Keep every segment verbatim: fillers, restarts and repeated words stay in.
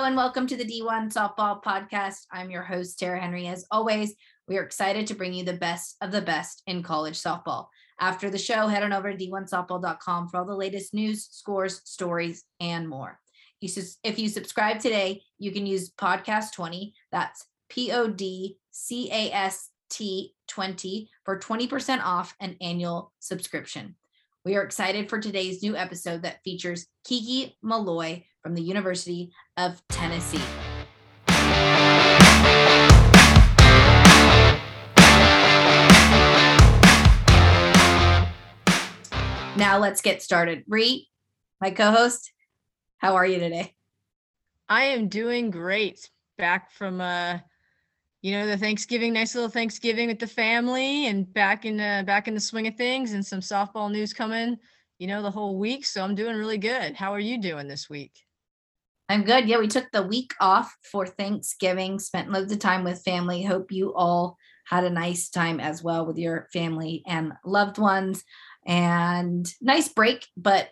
and welcome to the D one Softball Podcast. I'm your host, Tara Henry. As always, we are excited to bring you the best of the best in college softball. After the show, head on over to d one softball dot com for all the latest news, scores, stories, and more. If you subscribe today, you can use podcast twenty. That's P O D C A S T twenty for twenty percent off an annual subscription. We are excited for today's new episode that features Kiki Malloy from the University of Tennessee. Now let's get started. Bree, my co-host, how are you today? I am doing great. Back from, uh, you know, the Thanksgiving, nice little Thanksgiving with the family, and back in uh, back in the swing of things, and some softball news coming, you know, the whole week. So I'm doing really good. How are you doing this week? I'm good. Yeah, we took the week off for Thanksgiving, spent loads of time with family. Hope you all had a nice time as well with your family and loved ones, and nice break. But,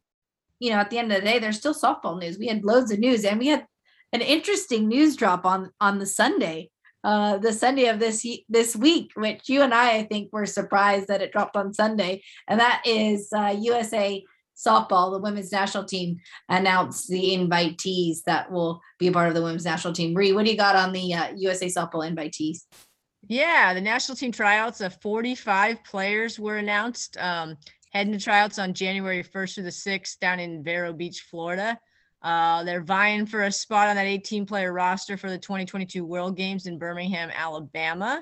you know, at the end of the day, there's still softball news. We had loads of news, and we had an interesting news drop on, on the Sunday, uh, the Sunday of this, this week, which you and I, I think were surprised that it dropped on Sunday. And that is uh, U S A Softball, the women's national team, announced the invitees that will be a part of the women's national team. Bree, what do you got on the uh, U S A Softball invitees? Yeah, the national team tryouts of forty-five players were announced, um, heading to tryouts on January first through the sixth down in Vero Beach, Florida. Uh, they're vying for a spot on that eighteen-player roster for the twenty twenty-two World Games in Birmingham, Alabama.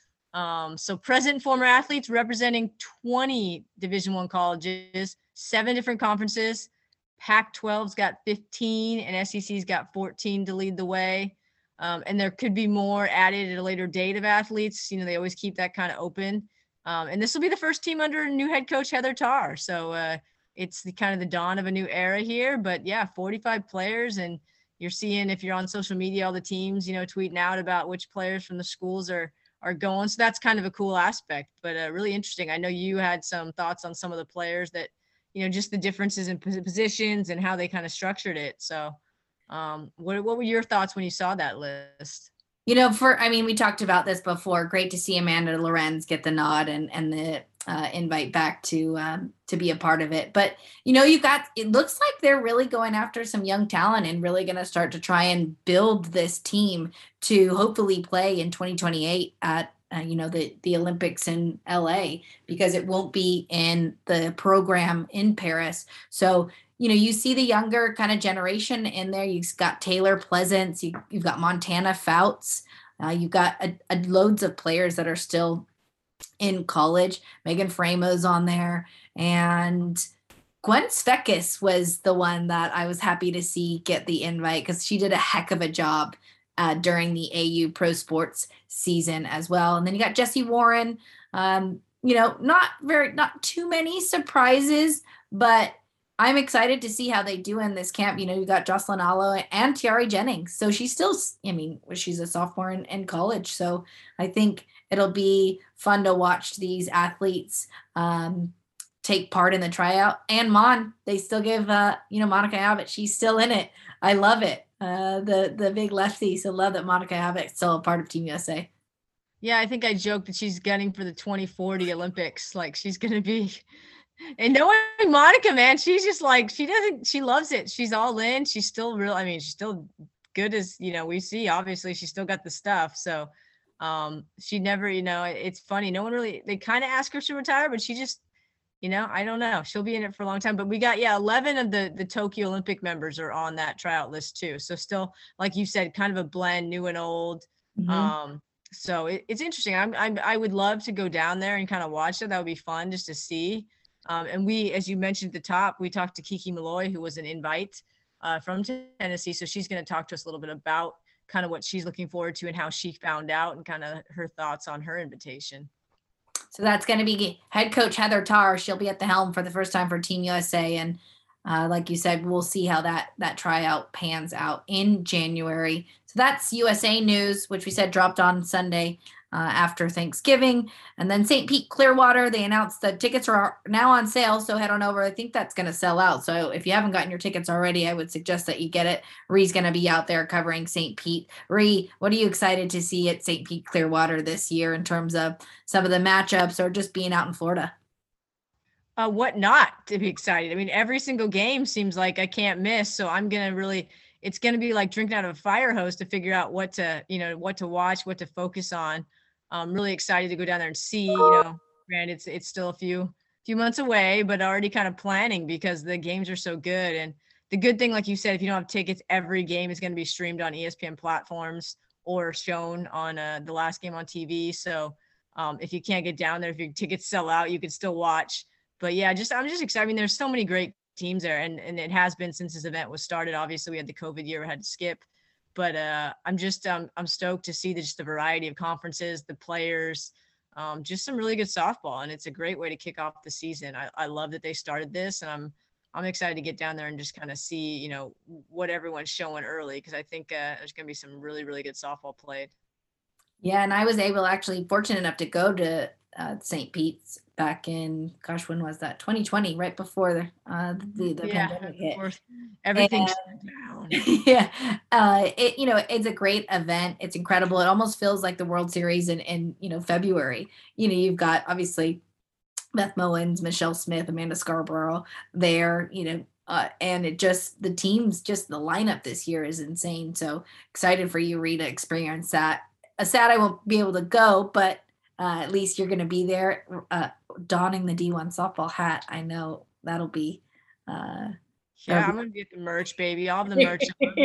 Um, so present and former athletes representing twenty Division I colleges, seven different conferences. Pac twelve's got fifteen, and S E C's got fourteen to lead the way. Um, and there could be more added at a later date of athletes. You know, they always keep that kind of open. Um, and this will be the first team under new head coach Heather Tarr. So uh, it's the kind of the dawn of a new era here. But yeah, forty-five players, and you're seeing, if you're on social media, all the teams, you know, tweeting out about which players from the schools are are going. So that's kind of a cool aspect, but uh, really interesting. I know you had some thoughts on some of the players that, you know, just the differences in positions and how they kind of structured it. So um, what, what were your thoughts when you saw that list? You know, for, I mean, we talked about this before. Great to see Amanda Lorenz get the nod and, and the uh, invite back to, um, to be a part of it. But, you know, you got, it looks like they're really going after some young talent and really going to start to try and build this team to hopefully play in twenty twenty-eight at, uh, you know, the, the Olympics in L A, because it won't be in the program in Paris. So, you know, you see the younger kind of generation in there. You've got Taylor Pleasance, you, you've got Montana Fouts, uh, you've got a, a loads of players that are still in college. Megan Framo's on there, and Gwen Svekis was the one that I was happy to see get the invite, because she did a heck of a job uh, during the A U Pro Sports season as well. And then you got Jessie Warren. Um, you know, not very, not too many surprises, but I'm excited to see how they do in this camp. You know, you got Jocelyn Allo and Tiari Jennings. So she's still, I mean, she's a sophomore in, in college. So I think it'll be fun to watch these athletes um, take part in the tryout. And Mon, they still give, uh, you know, Monica Abbott. She's still in it. I love it. Uh, the, the big lefty. So love that Monica Abbott's still a part of Team U S A. Yeah, I think I joked that she's getting for the twenty forty Olympics. Like, she's going to be... And knowing Monica, man, she's just like, she doesn't, she loves it. She's all in. She's still real. I mean, she's still good as, you know, we see, obviously she's still got the stuff. So um, she never, you know, it's funny. No one really, they kind of ask her to retire, but she just, you know, I don't know. She'll be in it for a long time, but we got, yeah, eleven of the, the Tokyo Olympic members are on that tryout list too. So still, like you said, kind of a blend, new and old. Mm-hmm. Um, so it, it's interesting. I'm, I'm, I would love to go down there and kind of watch it. That would be fun just to see. Um, and we, as you mentioned at the top, we talked to Kiki Malloy, who was an invite uh, from Tennessee. So she's going to talk to us a little bit about kind of what she's looking forward to and how she found out and kind of her thoughts on her invitation. So that's going to be head coach Heather Tarr. She'll be at the helm for the first time for Team U S A. And uh, like you said, we'll see how that, that tryout pans out in January. So that's U S A news, which we said dropped on Sunday. uh, after Thanksgiving. And then Saint Pete Clearwater, they announced the tickets are now on sale, so head on over. I think that's going to sell out. So if you haven't gotten your tickets already, I would suggest that you get it. Ree's going to be out there covering Saint Pete. Ree, what are you excited to see at Saint Pete Clearwater this year in terms of some of the matchups or just being out in Florida? Uh, what not to be excited? I mean, every single game seems like I can't miss. So I'm going to really, it's going to be like drinking out of a fire hose to figure out what to, you know, what to watch, what to focus on. I'm really excited to go down there and see, you know, granted, it's, it's still a few, few months away, but already kind of planning because the games are so good. And the good thing, like you said, if you don't have tickets, every game is going to be streamed on E S P N platforms or shown on uh, the last game on T V. So um, if you can't get down there, if your tickets sell out, you can still watch. But yeah, just I'm just excited. I mean, there's so many great teams there, and and it has been since this event was started. Obviously, we had the COVID year, we had to skip, but uh, I'm just um, I'm stoked to see the, just the variety of conferences, the players, um, just some really good softball, and it's a great way to kick off the season. I, I love that they started this, and I'm I'm excited to get down there and just kind of see, you know, what everyone's showing early because I think uh, there's going to be some really really good softball played. Yeah, and I was able, actually fortunate enough to go to uh, Saint Pete's back in, gosh, when was that? twenty twenty, right before the uh, the, the Yeah, pandemic of hit. course, everything's And down. yeah, uh, it you know it's a great event. It's incredible. It almost feels like the World Series in in you know February. You know, you've got obviously Beth Mowins, Michelle Smith, Amanda Scarborough there. You know, uh, and it just the teams, just the lineup this year is insane. So excited for you, Rita, to experience that. Uh, sad I won't be able to go, but uh, at least you're going to be there, uh, donning the D one softball hat. I know that'll be. Uh, that'll Yeah, I'm be gonna get the merch, baby. I'll have the merch on.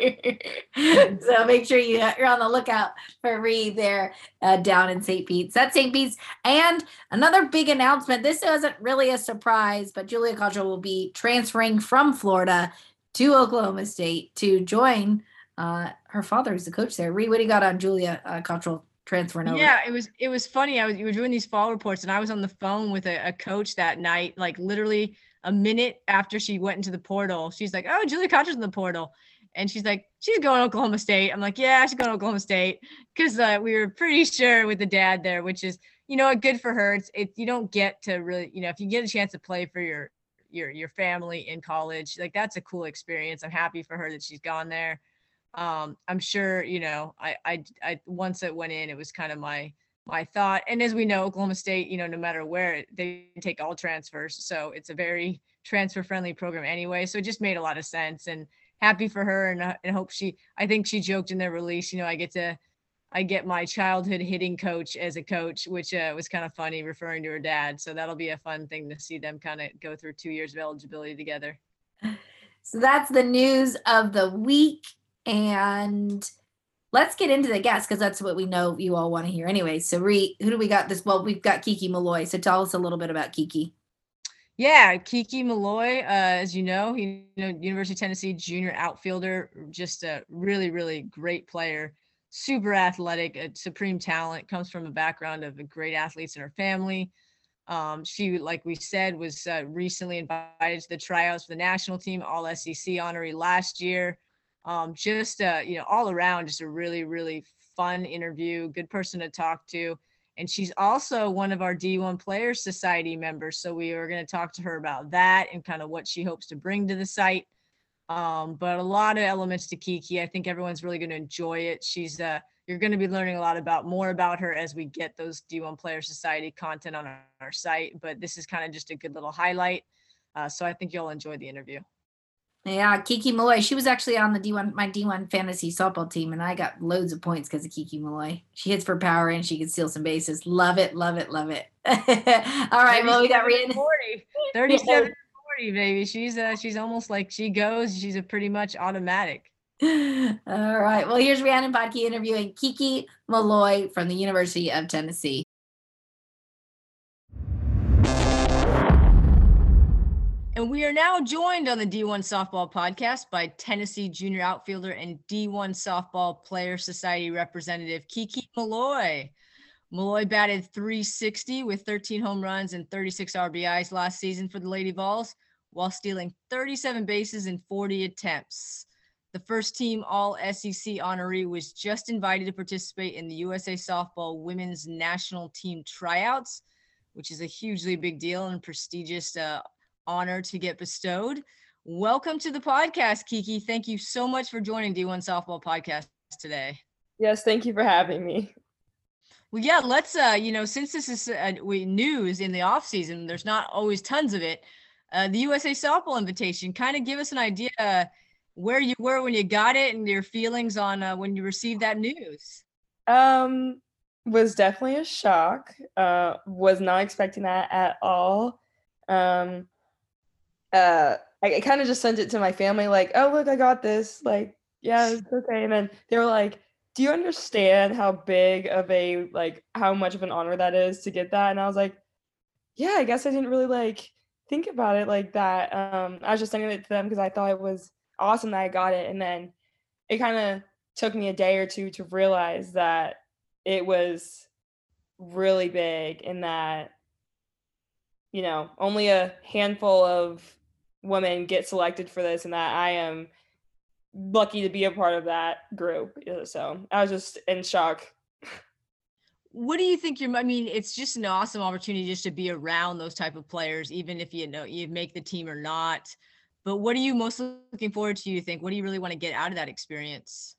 So make sure you, you're on the lookout for Reed there uh, down in Saint Pete's. That's Saint Pete's. And another big announcement. This isn't really a surprise, but Julia Cottrell will be transferring from Florida to Oklahoma State to join uh, her father, who's the coach there. Reed, what do you got on Julia uh, Cottrell transferring over? Yeah, it was it was funny. I was you were doing these fall reports, and I was on the phone with a, a coach that night, like literally a minute after she went into the portal. She's like, "Oh, Julia Cottrell's in the portal," and she's like, "She's going to Oklahoma State." I'm like, "Yeah, she's going to Oklahoma State," because uh, we were pretty sure with the dad there, which is, you know, good for her. It's it you don't get to really, you know, if you get a chance to play for your your your family in college, like that's a cool experience. I'm happy for her that she's gone there. um I'm sure, you know, I I I once it went in, it was kind of my my thought. And as we know, Oklahoma State, you know, no matter where, they take all transfers, so it's a very transfer friendly program anyway, so it just made a lot of sense. And happy for her, and, uh, and hope she, I think she joked in their release, you know, I get to I get my childhood hitting coach as a coach, which uh, was kind of funny, referring to her dad. So that'll be a fun thing to see them kind of go through two years of eligibility together. So that's the news of the week. And let's get into the guests, because that's what we know you all want to hear anyway. So, Ree, who do we got this? Well, we've got Kiki Malloy. So tell us a little bit about Kiki. Yeah, Kiki Malloy, uh, as you know, he, you know, University of Tennessee junior outfielder, just a really, really great player, super athletic, a supreme talent, comes from a background of great athletes in her family. Um, she, like we said, was uh, recently invited to the tryouts for the national team, all S E C honoree last year. Um, just, uh, you know, all around, just a really, really fun interview, good person to talk to. And she's also one of our D one Players Society members. So we are going to talk to her about that and kind of what she hopes to bring to the site. Um, but a lot of elements to Kiki. I think everyone's really going to enjoy it. She's, uh, you're going to be learning a lot about more about her as we get those D one Player Society content on our, our site. But this is kind of just a good little highlight. Uh, so I think you'll enjoy the interview. Yeah, Kiki Malloy. She was actually on the D one, my D one fantasy softball team, and I got loads of points because of Kiki Malloy. She hits for power and she can steal some bases. Love it, love it, love it. All right, well, we got Rhiannon. forty, thirty-seven forty, baby. She's uh she's almost like she goes. She's a pretty much automatic. All right, well, here's Rhiannon Bodke interviewing Kiki Malloy from the University of Tennessee. And we are now joined on the D one Softball Podcast by Tennessee junior outfielder and D one Softball Player Society representative Kiki Malloy. Malloy batted three sixty with thirteen home runs and thirty-six R B Is last season for the Lady Vols, while stealing thirty-seven bases in forty attempts. The first team All S E C honoree was just invited to participate in the U S A Softball Women's National Team Tryouts, which is a hugely big deal and prestigious uh, honor to get bestowed. Welcome to the podcast, Kiki. Thank you so much for joining D one Softball Podcast today. Yes, thank you for having me. Well, yeah, let's, uh, you know, since this is uh, we, news in the off season, there's not always tons of it. Uh, the U S A Softball Invitation, kind of give us an idea uh, where you were when you got it and your feelings on uh, when you received that news. Um, was definitely a shock. Uh, was not expecting that at all. Um, uh, I, I kind of just sent it to my family, like, "Oh, look, I got this." Like, yeah, it's okay. And then they were like, "Do you understand how big of a like how much of an honor that is to get that?" And I was like, "Yeah, I guess I didn't really like think about it like that." Um, I was just sending it to them because I thought it was awesome that I got it, and then it kind of took me a day or two to realize that it was really big and that, you know, only a handful of women get selected for this and that I am lucky to be a part of that group. So I was just in shock. What do you think you're, I mean, it's just an awesome opportunity just to be around those type of players, even if you know you make the team or not. But what are you most looking forward to, you think? What do you really want to get out of that experience?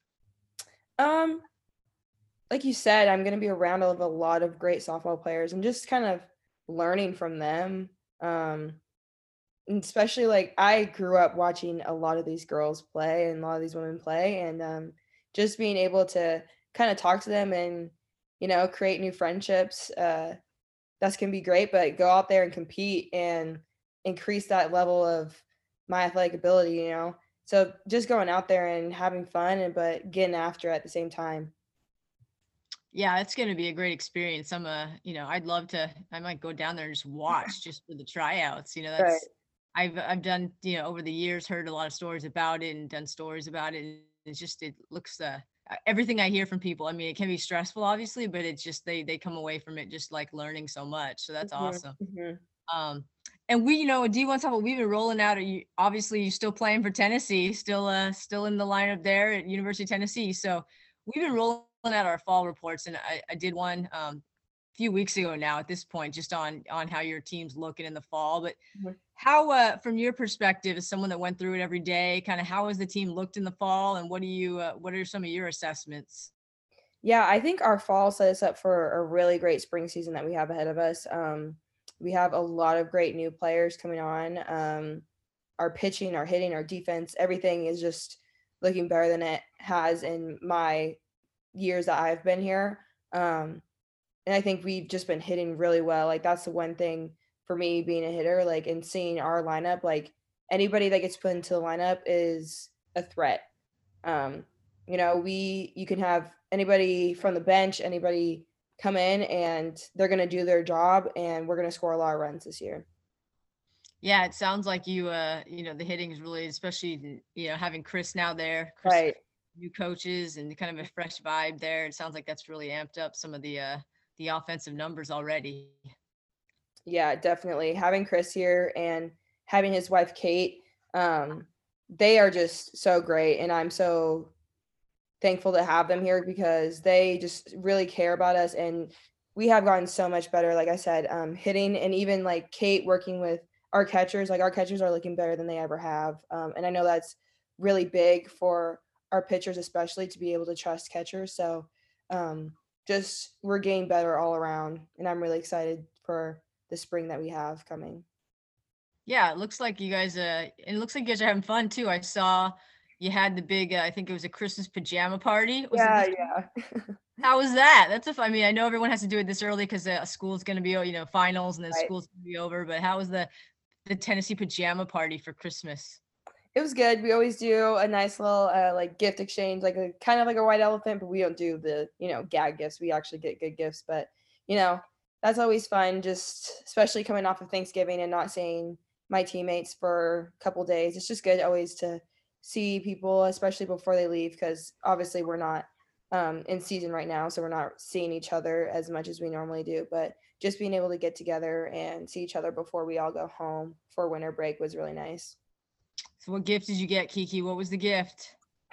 Um, like you said, I'm going to be around a lot of great softball players and just kind of learning from them. Um, and especially like I grew up watching a lot of these girls play and a lot of these women play, and um, just being able to kind of talk to them and, you know, create new friendships. Uh, that's going to be great, but go out there and compete and increase that level of my athletic ability, you know? So just going out there and having fun, and but getting after it at the same time. Yeah, it's going to be a great experience. I'm a, you know, I'd love to, I might go down there and just watch just for the tryouts. You know, that's, Right. I've, I've done, you know, over the years, heard a lot of stories about it and done stories about it. And it's just, it looks, uh, everything I hear from people. I mean, it can be stressful, obviously, but it's just, they, they come away from it just like learning so much. So that's Mm-hmm. awesome. Mm-hmm. Um, and we, you know, D one Softball, we've been rolling out. Are you, obviously, you're still playing for Tennessee, still, uh, still in the lineup there at University of Tennessee. So we've been rolling out our fall reports, and I, I did one um, a few weeks ago now. At this point, just on on how your team's looking in the fall. But Mm-hmm. how, uh, from your perspective, as someone that went through it every day, kind of how has the team looked in the fall, and what do you, uh, what are some of your assessments? Yeah, I think our fall set us up for a really great spring season that we have ahead of us. Um, we have a lot of great new players coming on. Um, our pitching, our hitting, our defense, everything is just looking better than it has in my years that I've been here. Um, and I think we've just been hitting really well. Like that's the one thing for me being a hitter, like and seeing our lineup, like anybody that gets put into the lineup is a threat. Um, you know, we you can have anybody from the bench, anybody come in and they're gonna do their job and we're gonna score a lot of runs this year. Yeah, it sounds like you, uh, you know, the hitting is really, especially, you know, having Chris now there, Chris, Right. new coaches and kind of a fresh vibe there. It sounds like that's really amped up some of the, uh, the offensive numbers already. Yeah, definitely. Having Chris here and having his wife Kate, um, they are just so great, and I'm so thankful to have them here because they just really care about us, and we have gotten so much better. Like I said, um, hitting, and even like Kate working with our catchers, like our catchers are looking better than they ever have, um, and I know that's really big for our pitchers, especially to be able to trust catchers. So, um, just we're getting better all around, and I'm really excited for the spring that we have coming. Yeah, it looks like you guys, uh, it looks like you guys are having fun too. I saw you had the big, uh, I think it was a Christmas pajama party. Was it Yeah, this? yeah. How was that? That's a, I mean, I know everyone has to do it this early because uh, school's going to be, you know, finals and then Right. school's going to be over. But how was the the Tennessee pajama party for Christmas? It was good. We always do a nice little uh, like gift exchange, like a kind of like a white elephant, but we don't do the, you know, gag gifts. We actually get good gifts, but you know, that's always fun, just especially coming off of Thanksgiving and not seeing my teammates for a couple days. It's just good always to see people, especially before they leave, because obviously we're not um, in season right now, so we're not seeing each other as much as we normally do. But just being able to get together and see each other before we all go home for winter break was really nice. So what gift did you get, Kiki? What was the gift?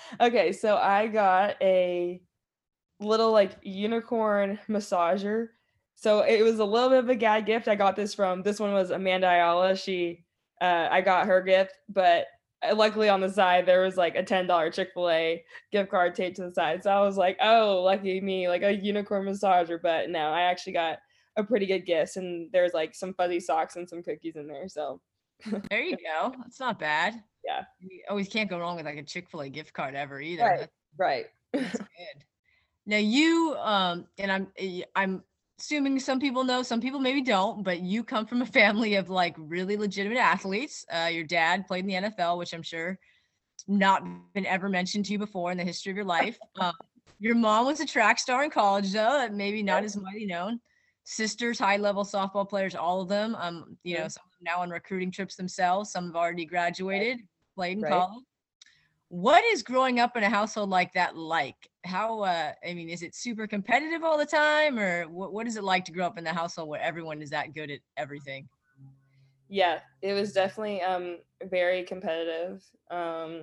Okay, so I got a little like unicorn massager. So it was a little bit of a gag gift. I got this from this one was Amanda Ayala. She uh I got her gift, but uh, luckily on the side there was like a ten dollars Chick-fil-A gift card taped to the side. So I was like, oh, lucky me, like a unicorn massager. But no, I actually got a pretty good gift, and there's like some fuzzy socks and some cookies in there. So There you go. That's not bad. yeah. You always can't go wrong with like a Chick-fil-A gift card ever either. Right. That's, Right. that's good. Now you, um, and I'm, eh, I'm assuming some people know, some people maybe don't, but you come from a family of like really legitimate athletes. Uh, your dad played in the N F L, which I'm sure not been ever mentioned to you before in the history of your life. Um, your mom was a track star in college, though, maybe not as mighty known. Sisters, high level softball players, all of them. Um, you know, some of them now on recruiting trips themselves. Some have already graduated, played in Right. college. What is growing up in a household like that like? How, uh, I mean, is it super competitive all the time, or what, what is it like to grow up in the household where everyone is that good at everything? Yeah, it was definitely um very competitive. Um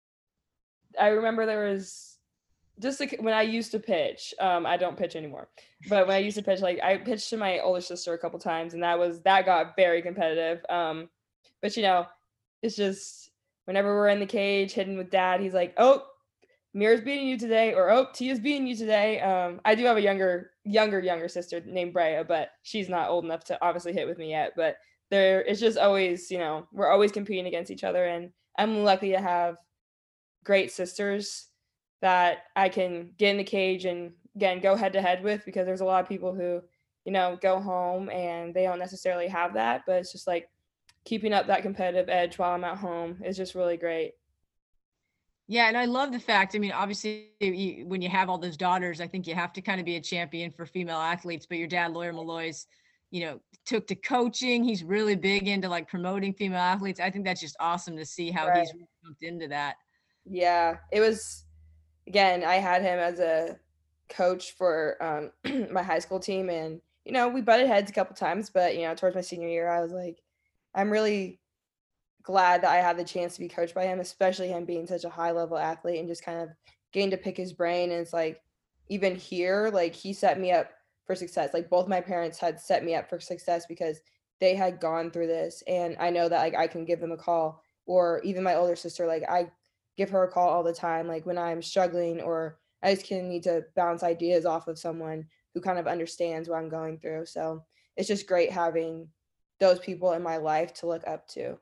I remember there was just like when I used to pitch, um I don't pitch anymore. But when I used to pitch, like I pitched to my older sister a couple times, and that was that got very competitive. Um but you know, it's just whenever we're in the cage hitting with dad, he's like, "Oh, Mira's beating you today," or "Oh, Tia's beating you today." Um, I do have a younger, younger, younger sister named Brea, but she's not old enough to obviously hit with me yet. But there, it's just always, you know, we're always competing against each other, and I'm lucky to have great sisters that I can get in the cage and again go head to head with, because there's a lot of people who, you know, go home and they don't necessarily have that, but it's just like keeping up that competitive edge while I'm at home is just really great. Yeah, and I love the fact, I mean, obviously, you, when you have all those daughters, I think you have to kind of be a champion for female athletes. But your dad, Lawyer Malloy's, you know, took to coaching. He's really big into like promoting female athletes. I think that's just awesome to see how Right. he's really jumped into that. Yeah, it was again, I had him as a coach for um, my high school team, and you know, we butted heads a couple times, but you know, towards my senior year, I was like, I'm really glad that I had the chance to be coached by him, especially him being such a high level athlete and just kind of getting to pick his brain. And it's like, even here, like he set me up for success. Like both my parents had set me up for success because they had gone through this. And I know that like I can give them a call, or even my older sister, like I give her a call all the time, like when I'm struggling or I just can need to bounce ideas off of someone who kind of understands what I'm going through. So it's just great having those people in my life to look up to.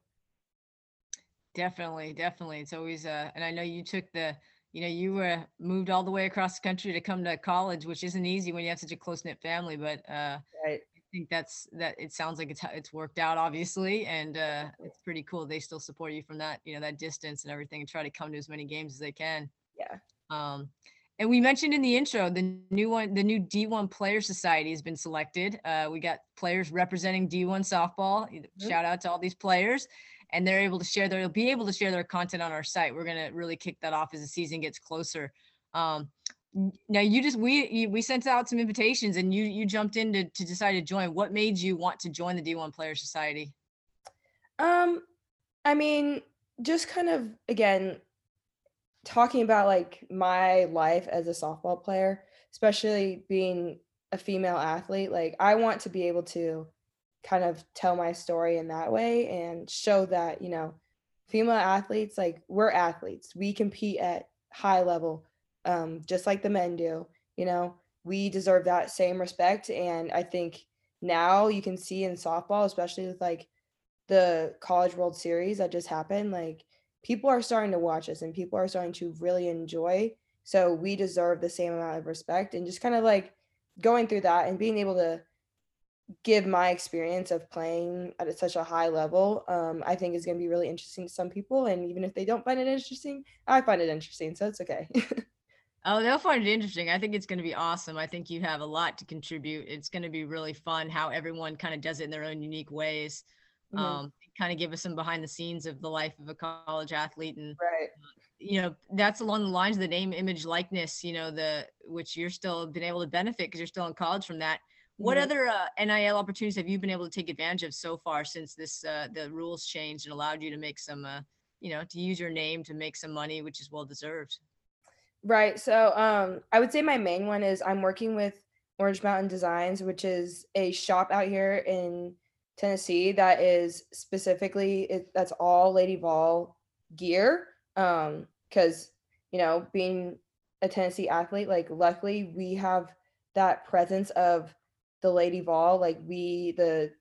Definitely, definitely. It's always uh and I know you took the, you know, you were moved all the way across the country to come to college, which isn't easy when you have such a close-knit family, but uh Right. I think that's that it sounds like it's it's worked out obviously, and uh it's pretty cool. They still support you from that, you know, that distance and everything, and try to come to as many games as they can. Yeah. Um and we mentioned in the intro the new one, the new D one Player Society has been selected. Uh, we got players representing D one softball. Mhm. Shout out to all these players, and they're able to share their, they'll be able to share their content on our site. We're gonna really kick that off as the season gets closer. Um, now you just we you, we sent out some invitations, and you you jumped in to, to decide to join. What made you want to join the D one Player Society? Um, I mean, just kind of again talking about like my life as a softball player, especially being a female athlete, like I want to be able to kind of tell my story in that way and show that, you know, female athletes, like we're athletes. We compete at high level, um, just like the men do, you know, we deserve that same respect. And I think now you can see in softball, especially with like the College World Series that just happened, like people are starting to watch us and people are starting to really enjoy. So we deserve the same amount of respect, and just kind of like going through that and being able to give my experience of playing at a, such a high level, um, I think is going to be really interesting to some people. And even if they don't find it interesting, I find it interesting. So it's okay. Oh, they'll find it interesting. I think it's going to be awesome. I think you have a lot to contribute. It's going to be really fun how everyone kind of does it in their own unique ways. Mhm. Um, kind of give us some behind the scenes of the life of a college athlete, and Right. you know, that's along the lines of the name, image, likeness, you know, the which you're still been able to benefit because you're still in college from that. What Mhm. other uh, N I L opportunities have you been able to take advantage of so far since this uh, the rules changed and allowed you to make some, uh, you know, to use your name to make some money, which is well deserved? Right. So um I would say my main one is I'm working with Orange Mountain Designs, which is a shop out here in Tennessee that is specifically it, that's all Lady Vol gear. Um, because you know, being a Tennessee athlete, like luckily we have that presence of the Lady Vol, like we the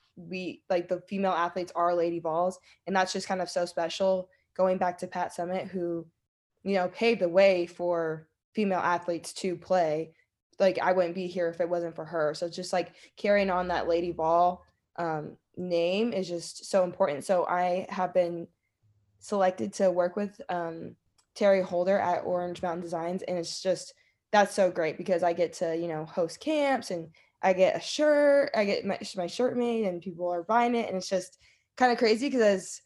we like the female athletes are Lady Vols, and that's just kind of so special. Going back to Pat Summit, who you know, paved the way for female athletes to play. Like I wouldn't be here if it wasn't for her. So just like carrying on that Lady Vol um, name is just so important. So I have been selected to work with um, Terry Holder at Orange Mountain Designs, and it's just that's so great because I get to you know host camps and I get a shirt, I get my, my shirt made, and people are buying it, and it's just kind of crazy because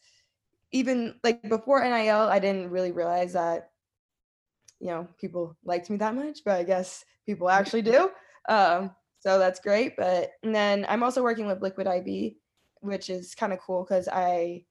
even like before N I L, I didn't really realize that you know people liked me that much, but I guess people actually do. Um, so that's great. But and then I'm also working with Liquid I V, which is kind of cool because I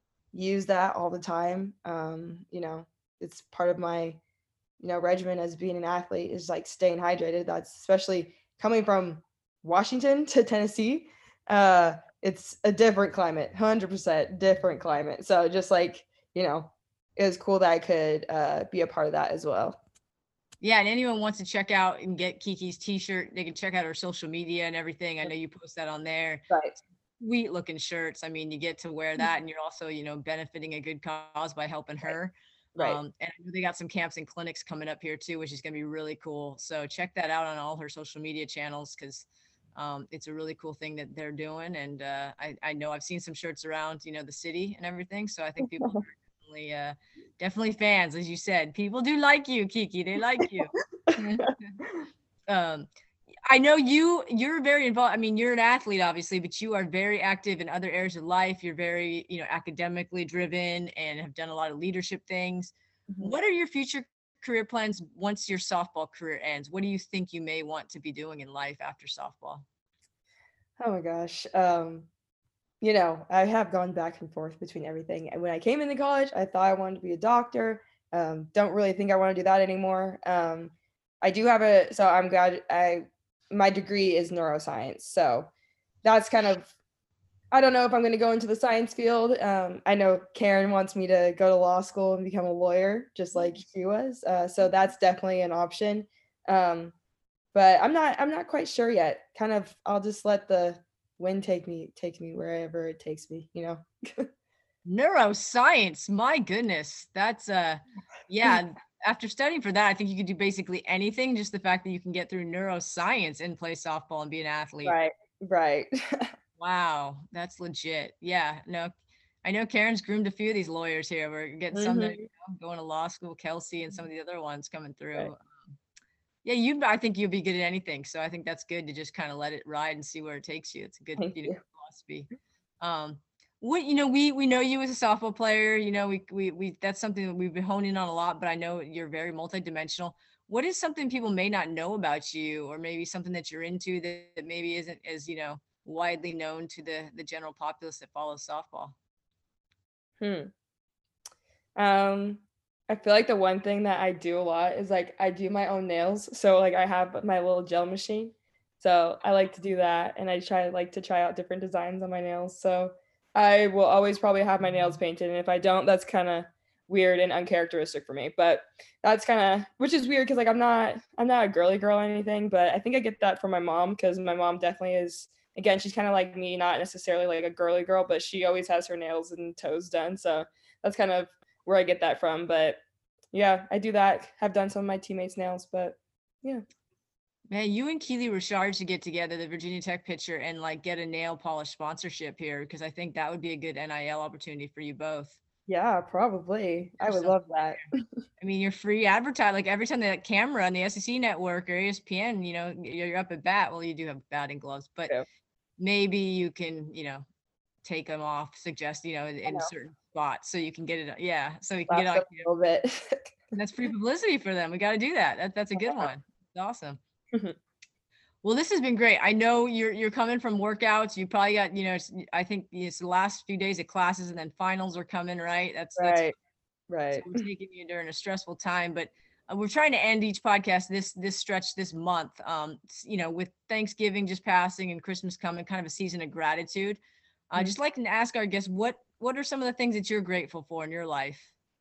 use that all the time. Um, you know, it's part of my you know regimen as being an athlete is like staying hydrated. That's especially coming from Washington to Tennessee. Uh, it's a different climate, one hundred percent different climate. So just like you know, it was cool that I could uh, be a part of that as well. Yeah, and anyone wants to check out and get Kiki's t-shirt, they can check out her social media and everything. I know you post that on there. Right. Sweet looking shirts. I mean, you get to wear that and you're also, you know, benefiting a good cause by helping her. Right. Um, and I know they got some camps and clinics coming up here too, which is going to be really cool. So check that out on all her social media channels because um, it's a really cool thing that they're doing. And uh, I, I know I've seen some shirts around, you know, the city and everything. So I think people are definitely, uh, definitely fans, as you said. People do like you, Kiki. They like you. um, I know you, you're very involved. I mean, you're an athlete, obviously, but you are very active in other areas of life. You're very, you know, academically driven and have done a lot of leadership things. Mhm. What are your future career plans once your softball career ends? What do you think you may want to be doing in life after softball? Oh my gosh. Um, you know, I have gone back and forth between everything. And when I came into college, I thought I wanted to be a doctor. Um, don't really think I want to do that anymore. Um, I do have a, so I'm glad I, my degree is neuroscience. So that's kind of, I don't know if I'm going to go into the science field. Um, I know Karen wants me to go to law school and become a lawyer, just like she was. Uh, so that's definitely an option. Um, but I'm not, I'm not quite sure yet. Kind of, I'll just let the wind take me, take me wherever it takes me, you know? Neuroscience, my goodness. That's uh yeah, after studying for that, I think you could do basically anything. Just the fact that you can get through neuroscience and play softball and be an athlete. Right, right. Wow, that's legit. Yeah, no, I know Karen's groomed a few of these lawyers here. We're getting some that Mhm. you know, going to law school, Kelsey, and some of the other ones coming through. Right. Um, yeah, you. I think you'll be good at anything. So I think that's good to just kind of let it ride and see where it takes you. It's a good, Thank you know, you. philosophy. Um, what you know, we we know you as a softball player. You know, we we we that's something that we've been honing on a lot. But I know you're very multidimensional. What is something people may not know about you, or maybe something that you're into that, that maybe isn't as you know widely known to the the general populace that follows softball? Hmm. Um, I feel like the one thing that I do a lot is like I do my own nails. So like I have my little gel machine. So I like to do that and I try like to try out different designs on my nails. So I will always probably have my nails painted. And if I don't, that's kind of weird and uncharacteristic for me. But that's kind of which is weird because like I'm not I'm not a girly girl or anything, but I think I get that from my mom because my mom definitely is again, she's kind of like me, not necessarily like a girly girl, but she always has her nails and toes done. So that's kind of where I get that from. But yeah, I do that. Have done some of my teammates' nails, but yeah. Man, you and Keely Richard should get together, the Virginia Tech pitcher, and like get a nail polish sponsorship here because I think that would be a good N I L opportunity for you both. Yeah, probably. I Or would something. love that. I mean, you're free advertise. Like every time that camera on the S E C network or E S P N, you know, you're up at bat. Well, you do have batting gloves, but Yeah, maybe you can, you know, take them off, suggest, you know, in, I in know. certain spots so you can get it. Yeah, so you can get Laugh on. up a little bit. That's free publicity for them. We got to do that. that. That's a good one. It's awesome. Well, this has been great. I know you're you're coming from workouts. You probably got, you know, it's, I think it's the last few days of classes and then finals are coming, right? That's that's Right, so right. we're taking you during a stressful time. But uh, we're trying to end each podcast this this stretch this month. Um, you know, with Thanksgiving just passing and Christmas coming, kind of a season of gratitude. I uh, just like to ask our guests, what what are some of the things that you're grateful for in your life?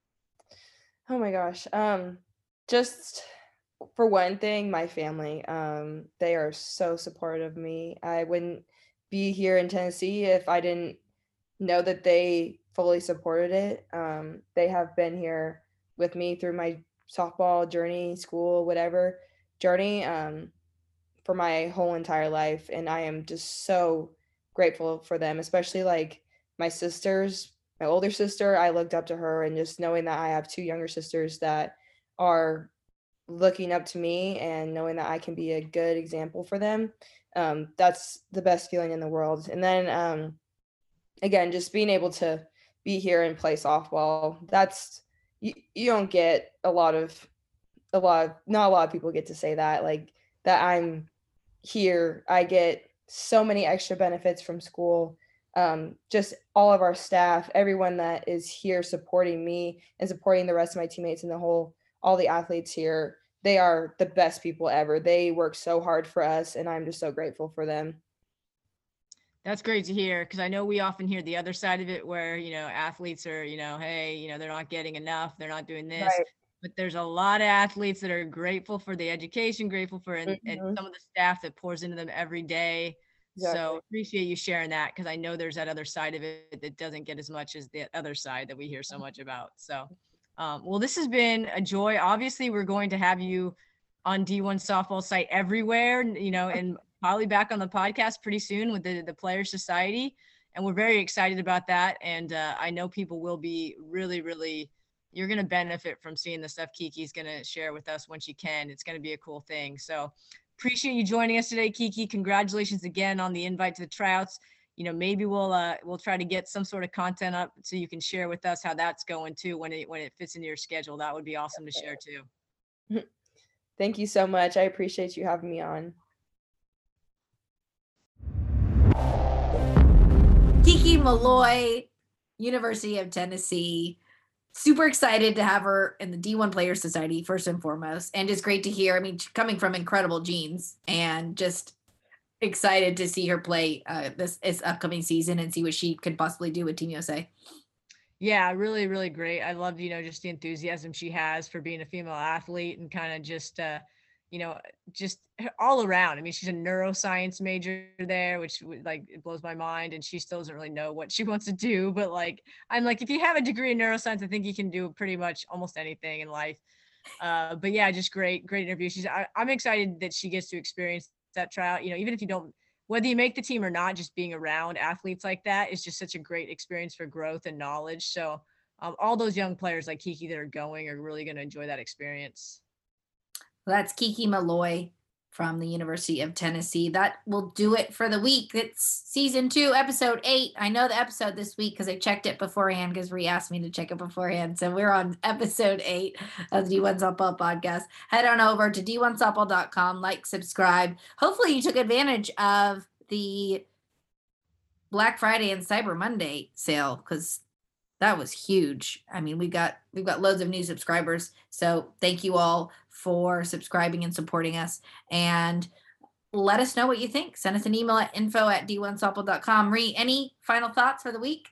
Oh my gosh. Um, just for one thing, my family. Um, they are so supportive of me. I wouldn't be here in Tennessee if I didn't know that they fully supported it. Um, they have been here with me through my softball journey, school, whatever journey, um, for my whole entire life. And I am just so grateful for them, especially like my sisters, my older sister. I looked up to her, and just knowing that I have two younger sisters that are looking up to me and knowing that I can be a good example for them. Um, that's the best feeling in the world. And then, um, again, just being able to be here and play softball, that's, you, you don't get a lot of, a lot of, not a lot of people get to say that, like that I'm here. I get so many extra benefits from school. Um, just all of our staff, everyone that is here supporting me and supporting the rest of my teammates and the whole, all the athletes here, they are the best people ever. They work so hard for us, and I'm just so grateful for them. That's great to hear, because I know we often hear the other side of it where, you know, athletes are, you know, hey, you know, they're not getting enough, they're not doing this. Right. But there's a lot of athletes that are grateful for the education, grateful for and, and Mhm. some of the staff that pours into them every day. Exactly. So appreciate you sharing that, because I know there's that other side of it that doesn't get as much as the other side that we hear so much about. So, um, well, this has been a joy. Obviously, we're going to have you on D one softball site everywhere, you know, and probably back on the podcast pretty soon with the, the Players Society. And we're very excited about that. And uh, I know people will be really, really, you're going to benefit from seeing the stuff Kiki's going to share with us when she can. It's going to be a cool thing. So appreciate you joining us today, Kiki. Congratulations again on the invite to the tryouts. You know, maybe we'll uh, we'll try to get some sort of content up so you can share with us how that's going too when it when it fits into your schedule. That would be awesome to share too. Thank you so much. I appreciate you having me on. Kiki Malloy, University of Tennessee. Super excited to have her in the D one Players Society, first and foremost. And just great to hear. I mean, coming from incredible genes, and just excited to see her play uh, this, this upcoming season and see what she could possibly do with Team U S A. Yeah, really, really great. I love, you know, just the enthusiasm she has for being a female athlete, and kind of just, uh, you know, just all around. I mean, she's a neuroscience major there, which like it blows my mind. And she still doesn't really know what she wants to do. But like, I'm like, if you have a degree in neuroscience, I think you can do pretty much almost anything in life. Uh, but yeah, just great, great interview. She's, I, I'm excited that she gets to experience that tryout. You know, even if you don't, whether you make the team or not, just being around athletes like that is just such a great experience for growth and knowledge. So um, all those young players like Kiki that are going are really going to enjoy that experience. Well, that's Kiki Malloy from the University of Tennessee. That will do it for the week. It's season two, episode eight. I know the episode this week because I checked it beforehand, because Ree asked me to check it beforehand. So we're on episode eight of the D one Softball podcast. Head on over to d one softball dot com, like, subscribe. Hopefully you took advantage of the Black Friday and Cyber Monday sale, because that was huge. I mean, we got we've got loads of new subscribers. So thank you all for subscribing and supporting us. And let us know what you think. Send us an email at info at d one softball dot com. Ree, any final thoughts for the week?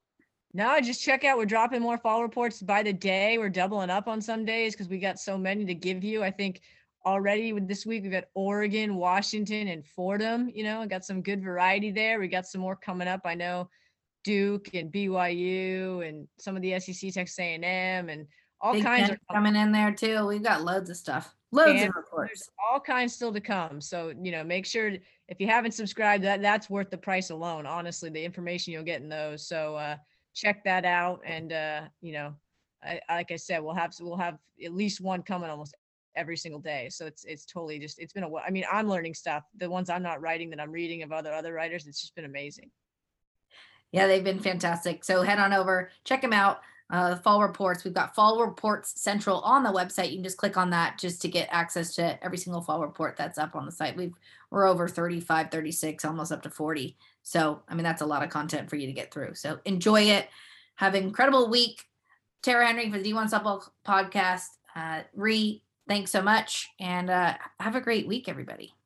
No, just check out. We're dropping more fall reports by the day. We're doubling up on some days because we got so many to give you. I think already with this week, we've got Oregon, Washington, and Fordham. You know, got some good variety there. We got some more coming up. I know Duke and B Y U and some of the S E C, Texas A and M, and all Big kinds Ten are coming in there too. We've got loads of stuff. Loads and of reports. there's all kinds still to come. So, you know, make sure if you haven't subscribed, that that's worth the price alone. Honestly, the information you'll get in those. So uh, check that out. And uh, you know, I, like I said, we'll have we'll have at least one coming almost every single day. So it's it's totally just it's been a. I mean, I'm learning stuff. The ones I'm not writing that I'm reading of other other writers. It's just been amazing. Yeah, they've been fantastic. So head on over, check them out. Uh, fall reports. We've got Fall Reports Central on the website. You can just click on that just to get access to every single fall report that's up on the site. We've we're over thirty-five, thirty-six, almost up to forty. So I mean, that's a lot of content for you to get through. So enjoy it. Have an incredible week. Tara Henry for the D one Softball podcast. Uh, Ree, thanks so much, and uh, have a great week, everybody.